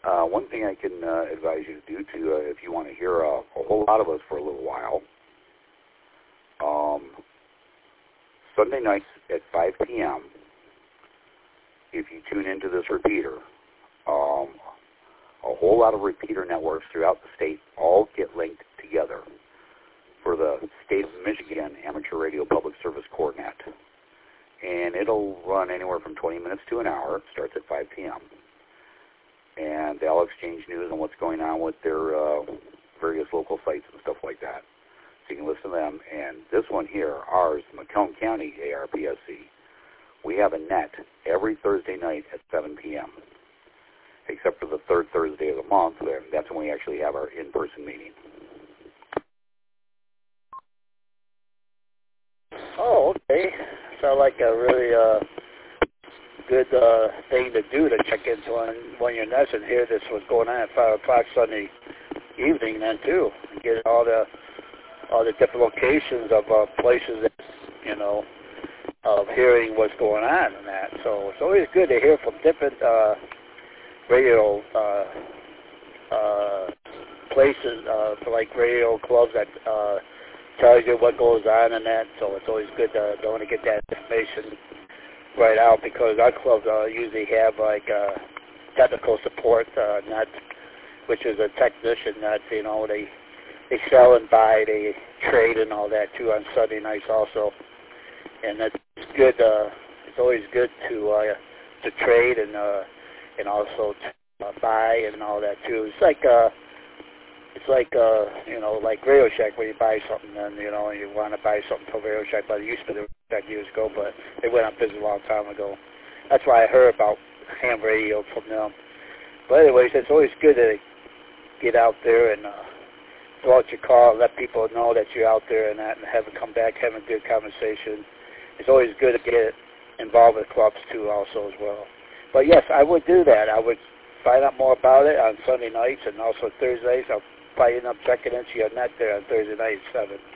One thing I can advise you to do, if you want to hear a whole lot of us for a little while, Sunday nights at 5 p.m., if you tune into this repeater, a whole lot of repeater networks throughout the state all get linked together for the State of Michigan Amateur Radio Public Service CoreNet. And it'll run anywhere from 20 minutes to an hour. It starts at 5 p.m. And they'll exchange news on what's going on with their various local sites and stuff like that. So you can listen to them. And this one here, ours, Macomb County ARPSC, we have a net every Thursday night at 7 p.m., except for the third Thursday of the month. That's when we actually have our in-person meeting. Oh, okay. Sounds like a really good thing to do, to check into on your nets and hear this what's going on at 5 o'clock Sunday evening then too, and get all the different locations of places that, you know, of hearing what's going on and that. So it's always good to hear from different radio places, like radio clubs that tells you what goes on and that. So it's always good to want to get that information right out, because our clubs usually have like technical support, not, which is a technician that, you know, they sell and buy, they trade and all that too on Sunday nights also. And that's good. It's always good to trade and also to buy and all that too. It's like you know, like Radio Shack, where you buy something and, you know, you want to buy something from Radio Shack, but it used to be Radio Shack years ago, but they went out of business a long time ago. That's why I heard about ham radio from them. But anyways, it's always good to get out there and throw out your call, let people know that you're out there and that, and have them come back, having a good conversation. It's always good to get involved with clubs too also as well. But yes, I would do that. I would find out more about it on Sunday nights and also Thursdays. I'll probably end up checking into your net there on Thursday night at 7.